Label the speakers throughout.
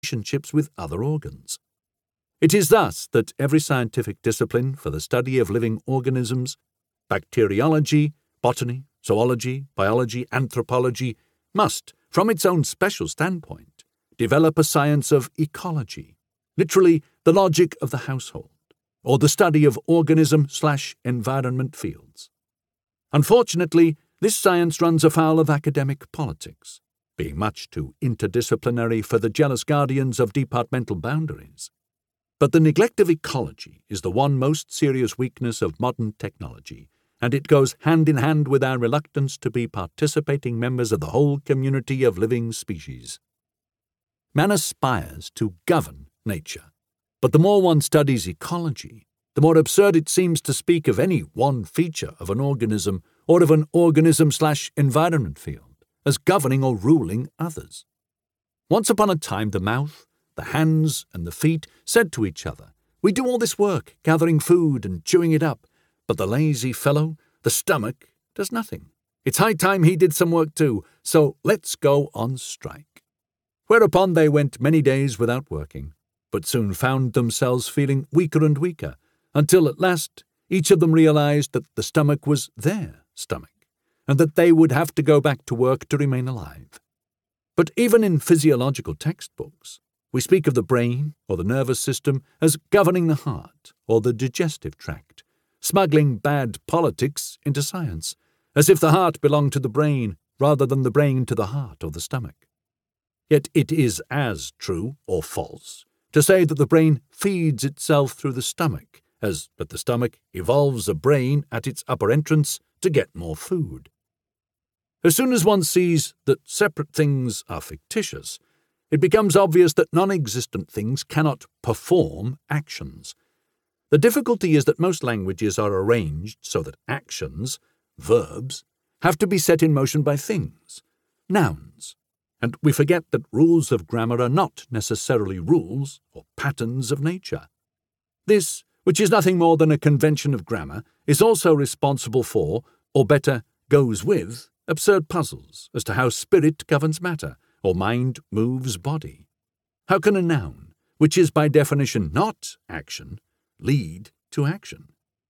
Speaker 1: relationships with other organs. It is thus that every scientific discipline for the study of living organisms, bacteriology, botany, zoology, biology, anthropology, must, from its own special standpoint, develop a science of ecology, literally the logic of the household, or the study of organism/environment fields. Unfortunately, this science runs afoul of academic politics, being much too interdisciplinary for the jealous guardians of departmental boundaries. But the neglect of ecology is the one most serious weakness of modern technology, and it goes hand in hand with our reluctance to be participating members of the whole community of living species. Man aspires to govern nature, but the more one studies ecology, the more absurd it seems to speak of any one feature of an organism or of an organism/environment field as governing or ruling others. Once upon a time, the mouth, the hands, and the feet said to each other, "We do all this work, gathering food and chewing it up, but the lazy fellow, the stomach, does nothing. It's high time he did some work too, so let's go on strike." Whereupon they went many days without working, but soon found themselves feeling weaker and weaker, until at last each of them realized that the stomach was their stomach, and that they would have to go back to work to remain alive. But even in physiological textbooks, we speak of the brain or the nervous system as governing the heart or the digestive tract, smuggling bad politics into science, as if the heart belonged to the brain rather than the brain to the heart or the stomach. Yet it is as true or false to say that the brain feeds itself through the stomach as that the stomach evolves a brain at its upper entrance to get more food. As soon as one sees that separate things are fictitious, it becomes obvious that non-existent things cannot perform actions. The difficulty is that most languages are arranged so that actions, verbs, have to be set in motion by things, nouns, and we forget that rules of grammar are not necessarily rules or patterns of nature. This, which is nothing more than a convention of grammar, is also responsible for, or better, goes with, absurd puzzles as to how spirit governs matter, or mind moves body. How can a noun, which is by definition not action, lead to action?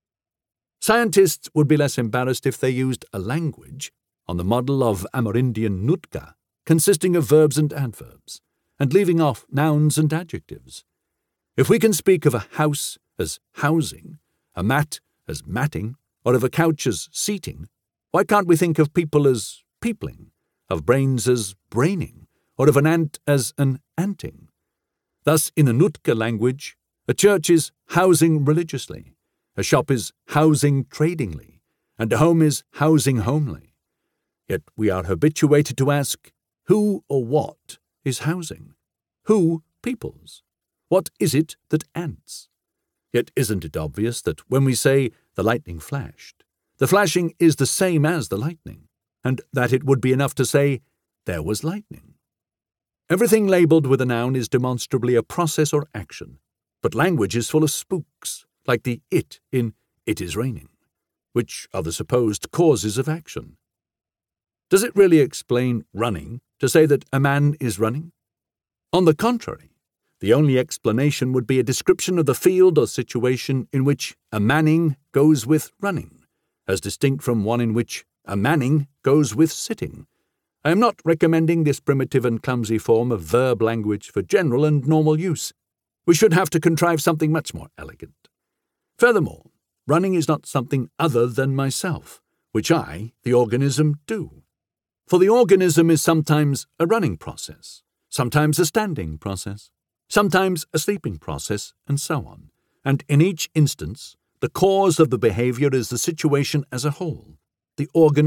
Speaker 1: Scientists would be less embarrassed if they used a language on the model of Amerindian Nootka, consisting of verbs and adverbs, and leaving off nouns and adjectives. If we can speak of a house as housing, a mat as matting, or of a couch as seating, why can't we think of people as peopling, of brains as braining, or of an ant as an anting? Thus, in a Nootka language, a church is housing religiously, a shop is housing tradingly, and a home is housing homely. Yet we are habituated to ask, who or what is housing? Who peoples? What is it that ants? Yet isn't it obvious that when we say the lightning flashed, the flashing is the same as the lightning, and that it would be enough to say, there was lightning? Everything labelled with a noun is demonstrably a process or action, but language is full of spooks, like the it in "it is raining," which are the supposed causes of action. Does it really explain running to say that a man is running? On the contrary, the only explanation would be a description of the field or situation in which a manning goes with running, as distinct from one in which a manning goes with sitting. I am not recommending this primitive and clumsy form of verb language for general and normal use. We should have to contrive something much more elegant. Furthermore, running is not something other than myself, which I, the organism, do. For the organism is sometimes a running process, sometimes a standing process, sometimes a sleeping process, and so on. And in each instance, the cause of the behavior is the situation as a whole, the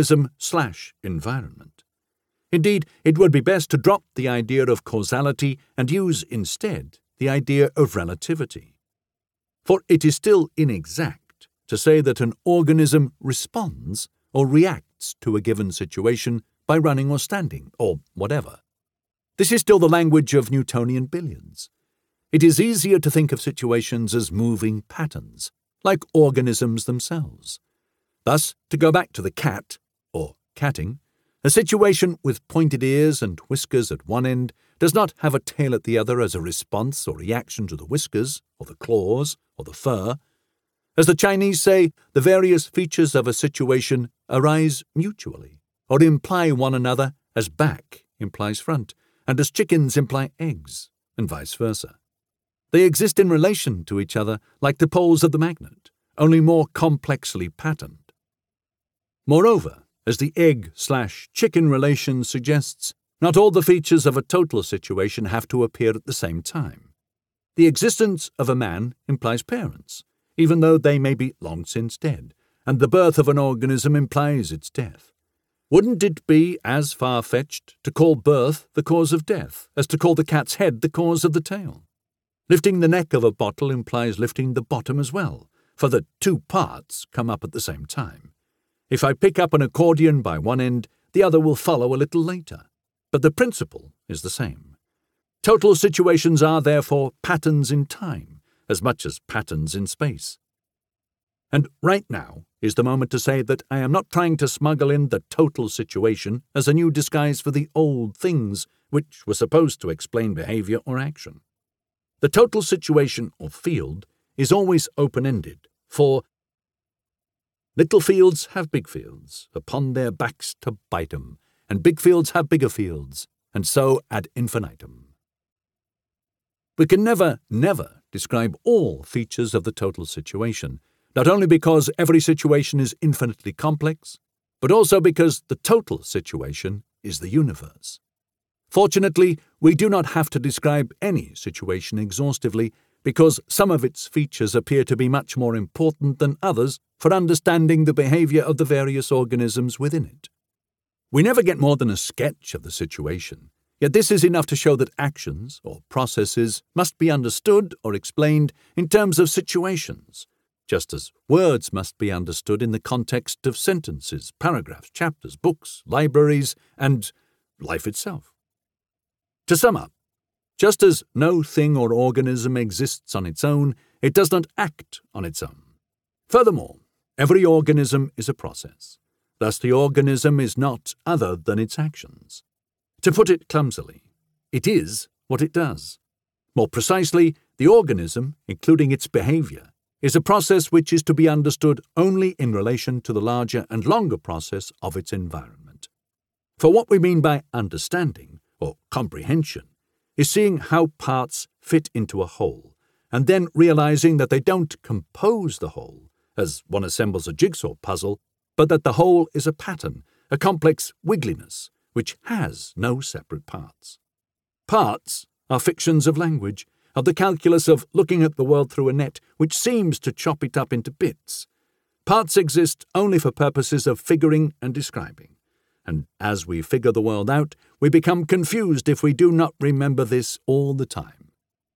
Speaker 1: organism/environment. Indeed, it would be best to drop the idea of causality and use instead the idea of relativity. For it is still inexact to say that an organism responds or reacts to a given situation by running or standing, or whatever. This is still the language of Newtonian billiards. It is easier to think of situations as moving patterns, like organisms themselves. Thus, to go back to the cat, or catting, a situation with pointed ears and whiskers at one end does not have a tail at the other as a response or reaction to the whiskers, or the claws, or the fur. As the Chinese say, the various features of a situation arise mutually, or imply one another, as back implies front, and as chickens imply eggs, and vice versa. They exist in relation to each other like the poles of the magnet, only more complexly patterned. Moreover, as the egg/chicken relation suggests, not all the features of a total situation have to appear at the same time. The existence of a man implies parents, even though they may be long since dead, and the birth of an organism implies its death. Wouldn't it be as far-fetched to call birth the cause of death as to call the cat's head the cause of the tail? Lifting the neck of a bottle implies lifting the bottom as well, for the two parts come up at the same time. If I pick up an accordion by one end, the other will follow a little later, but the principle is the same. Total situations are, therefore, patterns in time, as much as patterns in space. And right now is the moment to say that I am not trying to smuggle in the total situation as a new disguise for the old things which were supposed to explain behavior or action. The total situation or field is always open-ended, for little fields have big fields upon their backs to bite 'em, and big fields have bigger fields, and so ad infinitum. We can never describe all features of the total situation, not only because every situation is infinitely complex, but also because the total situation is the universe. Fortunately, we do not have to describe any situation exhaustively, because some of its features appear to be much more important than others for understanding the behavior of the various organisms within it. We never get more than a sketch of the situation, yet this is enough to show that actions or processes must be understood or explained in terms of situations, just as words must be understood in the context of sentences, paragraphs, chapters, books, libraries, and life itself. To sum up, just as no thing or organism exists on its own, it does not act on its own. Furthermore, every organism is a process. Thus the organism is not other than its actions. To put it clumsily, it is what it does. More precisely, the organism, including its behavior, is a process which is to be understood only in relation to the larger and longer process of its environment. For what we mean by understanding, or comprehension, is seeing how parts fit into a whole, and then realizing that they don't compose the whole, as one assembles a jigsaw puzzle, but that the whole is a pattern, a complex wiggliness, which has no separate parts. Parts are fictions of language, of the calculus of looking at the world through a net which seems to chop it up into bits. Parts exist only for purposes of figuring and describing, and as we figure the world out, we become confused if we do not remember this all the time.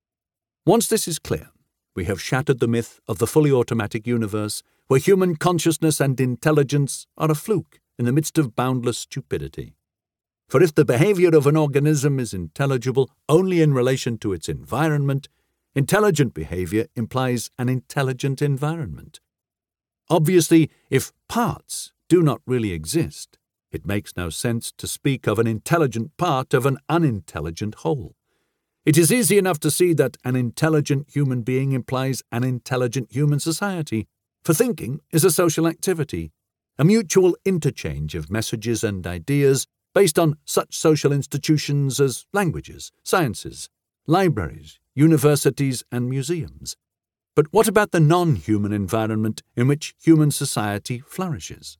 Speaker 1: Once this is clear, we have shattered the myth of the fully automatic universe where human consciousness and intelligence are a fluke in the midst of boundless stupidity. For if the behavior of an organism is intelligible only in relation to its environment, intelligent behavior implies an intelligent environment. Obviously, if parts do not really exist, it makes no sense to speak of an intelligent part of an unintelligent whole. It is easy enough to see that an intelligent human being implies an intelligent human society, for thinking is a social activity, a mutual interchange of messages and ideas based on such social institutions as languages, sciences, libraries, universities, and museums. But what about the non-human environment in which human society flourishes?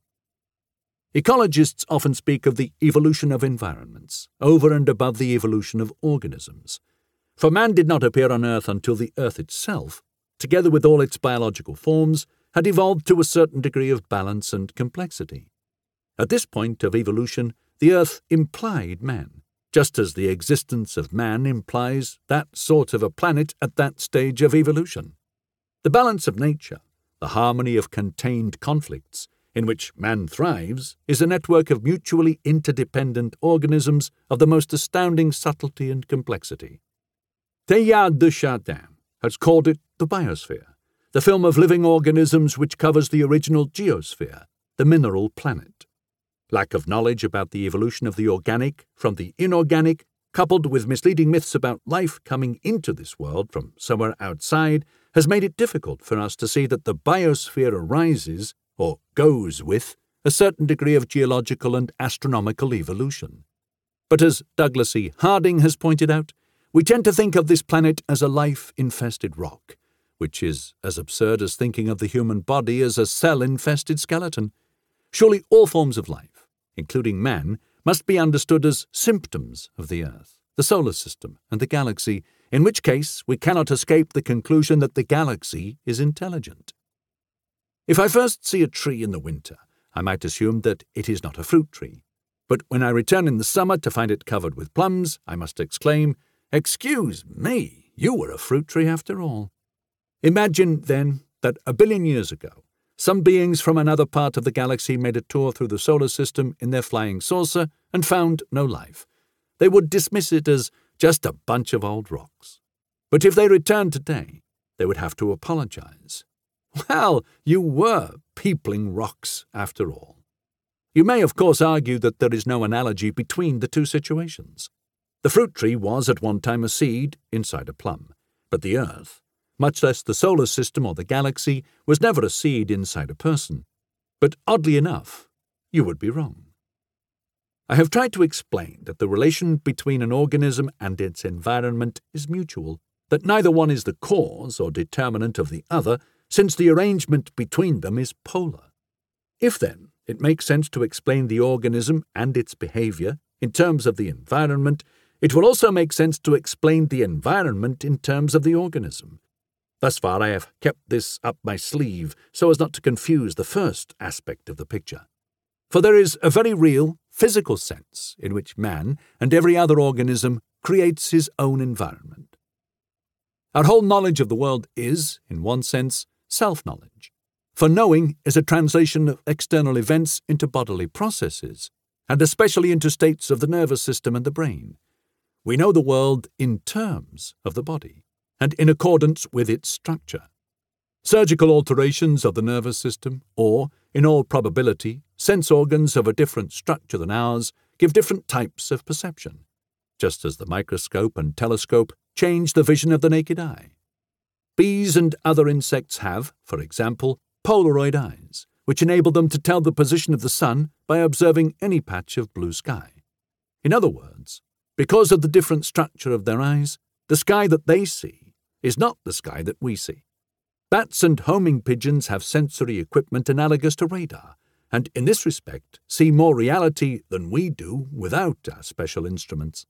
Speaker 1: Ecologists often speak of the evolution of environments, over and above the evolution of organisms. For man did not appear on Earth until the Earth itself, together with all its biological forms, had evolved to a certain degree of balance and complexity. At this point of evolution, the Earth implied man, just as the existence of man implies that sort of a planet at that stage of evolution. The balance of nature, the harmony of contained conflicts, in which man thrives, is a network of mutually interdependent organisms of the most astounding subtlety and complexity. Teilhard de Chardin has called it the biosphere, the film of living organisms which covers the original geosphere, the mineral planet. Lack of knowledge about the evolution of the organic from the inorganic coupled with misleading myths about life coming into this world from somewhere outside, has made it difficult for us to see that the biosphere arises, or goes with, a certain degree of geological and astronomical evolution. But as Douglas E. Harding has pointed out, we tend to think of this planet as a life-infested rock, which is as absurd as thinking of the human body as a cell-infested skeleton. Surely all forms of life, including man, must be understood as symptoms of the Earth, the solar system, and the galaxy, in which case we cannot escape the conclusion that the galaxy is intelligent. If I first see a tree in the winter, I might assume that it is not a fruit tree. But when I return in the summer to find it covered with plums, I must exclaim, "Excuse me, you were a fruit tree after all." Imagine, then, that 1 billion years ago, some beings from another part of the galaxy made a tour through the solar system in their flying saucer and found no life. They would dismiss it as just a bunch of old rocks. But if they returned today, they would have to apologize. Well, you were peopling rocks after all. You may, of course, argue that there is no analogy between the two situations. The fruit tree was at one time a seed inside a plum, but the Earth, much less the solar system or the galaxy, was never a seed inside a person. But oddly enough, you would be wrong. I have tried to explain that the relation between an organism and its environment is mutual, that neither one is the cause or determinant of the other, since the arrangement between them is polar. If, then, it makes sense to explain the organism and its behavior in terms of the environment, it will also make sense to explain the environment in terms of the organism. Thus far I have kept this up my sleeve so as not to confuse the first aspect of the picture. For there is a very real, physical sense in which man and every other organism creates his own environment. Our whole knowledge of the world is, in one sense, self-knowledge. For knowing is a translation of external events into bodily processes, and especially into states of the nervous system and the brain. We know the world in terms of the body, and in accordance with its structure. Surgical alterations of the nervous system, or, in all probability, sense organs of a different structure than ours, give different types of perception, just as the microscope and telescope change the vision of the naked eye. Bees and other insects have, for example, Polaroid eyes, which enable them to tell the position of the sun by observing any patch of blue sky. In other words, because of the different structure of their eyes, the sky that they see is not the sky that we see. Bats and homing pigeons have sensory equipment analogous to radar, and in this respect see more reality than we do without our special instruments.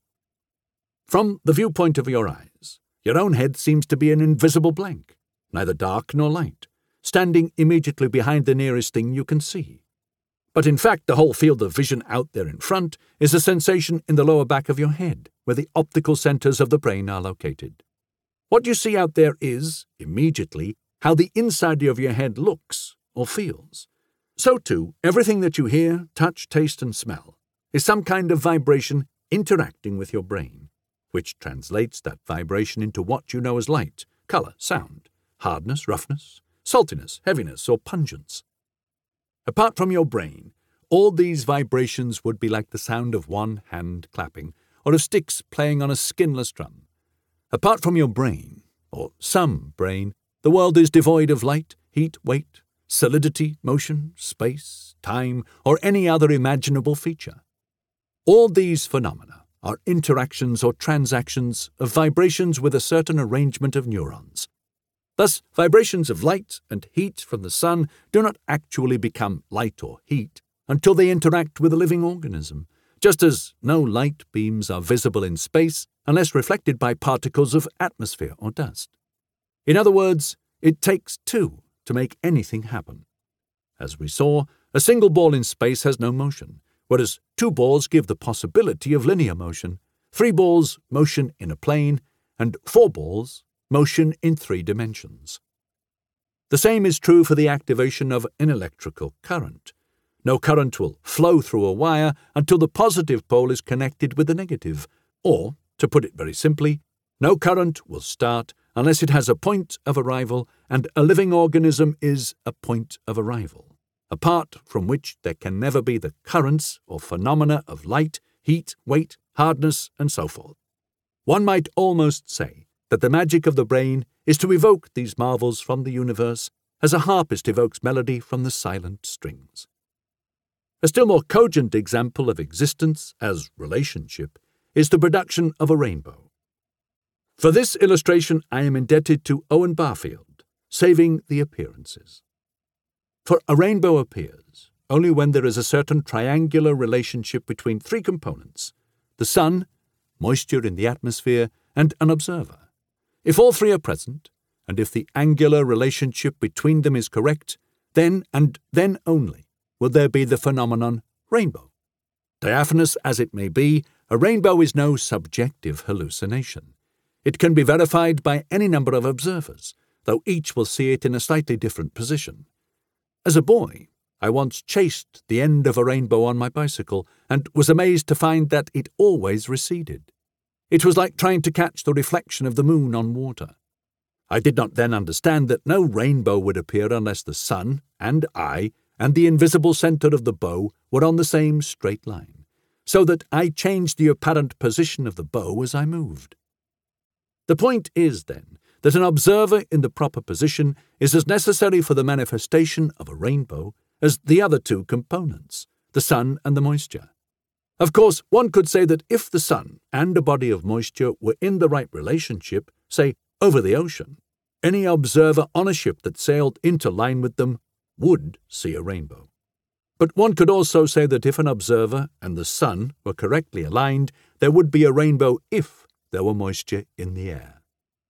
Speaker 1: From the viewpoint of your eyes, your own head seems to be an invisible blank, neither dark nor light, standing immediately behind the nearest thing you can see. But in fact, the whole field of vision out there in front is a sensation in the lower back of your head, where the optical centers of the brain are located. What you see out there is, immediately, how the inside of your head looks or feels. So too, everything that you hear, touch, taste, and smell is some kind of vibration interacting with your brain, which translates that vibration into what you know as light, color, sound, hardness, roughness, saltiness, heaviness, or pungence. Apart from your brain, all these vibrations would be like the sound of one hand clapping, or of sticks playing on a skinless drum. Apart from your brain, or some brain, the world is devoid of light, heat, weight, solidity, motion, space, time, or any other imaginable feature. All these phenomena are interactions or transactions of vibrations with a certain arrangement of neurons. Thus, vibrations of light and heat from the sun do not actually become light or heat until they interact with a living organism, just as no light beams are visible in space unless reflected by particles of atmosphere or dust. In other words, it takes two to make anything happen. As we saw, a single ball in space has no motion, whereas two balls give the possibility of linear motion, three balls motion in a plane, and four balls motion in 3 dimensions. The same is true for the activation of an electrical current. No current will flow through a wire until the positive pole is connected with the negative, or, to put it very simply, no current will start unless it has a point of arrival, and a living organism is a point of arrival, apart from which there can never be the currents or phenomena of light, heat, weight, hardness, and so forth. One might almost say that the magic of the brain is to evoke these marvels from the universe as a harpist evokes melody from the silent strings. A still more cogent example of existence as relationship is the production of a rainbow. For this illustration I am indebted to Owen Barfield, Saving the Appearances. For a rainbow appears only when there is a certain triangular relationship between three components: the sun, moisture in the atmosphere, and an observer. If all three are present, and if the angular relationship between them is correct, then and then only will there be the phenomenon rainbow. Diaphanous as it may be, a rainbow is no subjective hallucination. It can be verified by any number of observers, though each will see it in a slightly different position. As a boy, I once chased the end of a rainbow on my bicycle and was amazed to find that it always receded. It was like trying to catch the reflection of the moon on water. I did not then understand that no rainbow would appear unless the sun and I and the invisible centre of the bow were on the same straight line, so that I changed the apparent position of the bow as I moved. The point is, then, that an observer in the proper position is as necessary for the manifestation of a rainbow as the other two components, the sun and the moisture. Of course, one could say that if the sun and a body of moisture were in the right relationship, say, over the ocean, any observer on a ship that sailed into line with them would see a rainbow. But one could also say that if an observer and the sun were correctly aligned, there would be a rainbow if there were moisture in the air.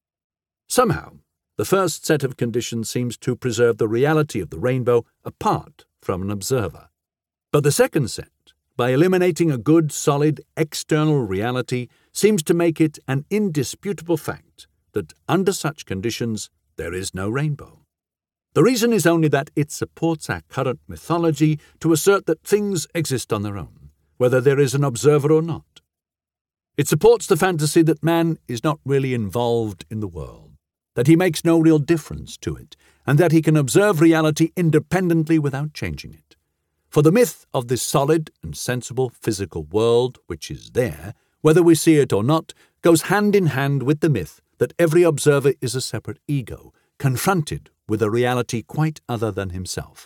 Speaker 1: Somehow, the first set of conditions seems to preserve the reality of the rainbow apart from an observer. But the second set, by eliminating a good, solid, external reality, seems to make it an indisputable fact that under such conditions there is no rainbow. The reason is only that it supports our current mythology to assert that things exist on their own, whether there is an observer or not. It supports the fantasy that man is not really involved in the world, that he makes no real difference to it, and that he can observe reality independently without changing it. For the myth of this solid and sensible physical world, which is there, whether we see it or not, goes hand in hand with the myth that every observer is a separate ego, confronted with a reality quite other than himself.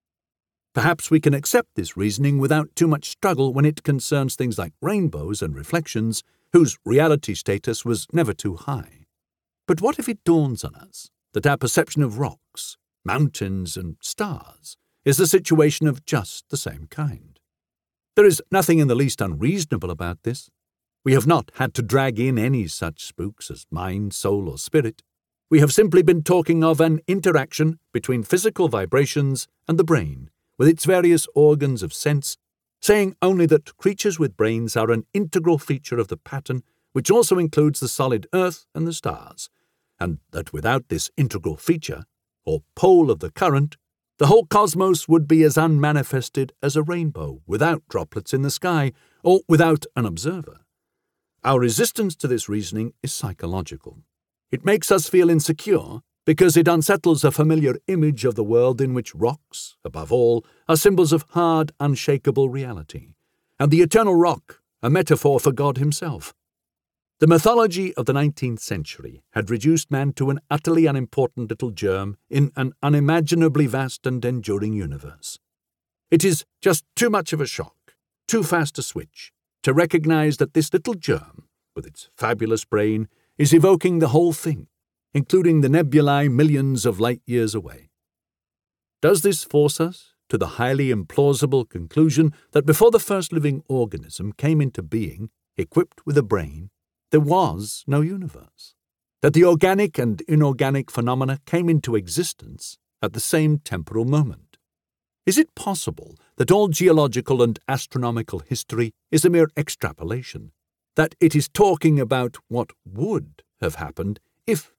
Speaker 1: Perhaps we can accept this reasoning without too much struggle when it concerns things like rainbows and reflections, whose reality status was never too high. But what if it dawns on us that our perception of rocks, mountains, and stars is a situation of just the same kind? There is nothing in the least unreasonable about this. We have not had to drag in any such spooks as mind, soul, or spirit. We have simply been talking of an interaction between physical vibrations and the brain, with its various organs of sense, saying only that creatures with brains are an integral feature of the pattern, which also includes the solid earth and the stars, and that without this integral feature, or pole of the current, the whole cosmos would be as unmanifested as a rainbow without droplets in the sky, or without an observer. Our resistance to this reasoning is psychological. It makes us feel insecure because it unsettles a familiar image of the world in which rocks, above all, are symbols of hard, unshakable reality, and the eternal rock a metaphor for God himself. The mythology of the 19th century had reduced man to an utterly unimportant little germ in an unimaginably vast and enduring universe. It is just too much of a shock, too fast a switch, to recognize that this little germ, with its fabulous brain, is evoking the whole thing, including the nebulae millions of light-years away. Does this force us to the highly implausible conclusion that before the first living organism came into being, equipped with a brain, there was no universe? That the organic and inorganic phenomena came into existence at the same temporal moment? Is it possible that all geological and astronomical history is a mere extrapolation, that it is talking about what would have happened if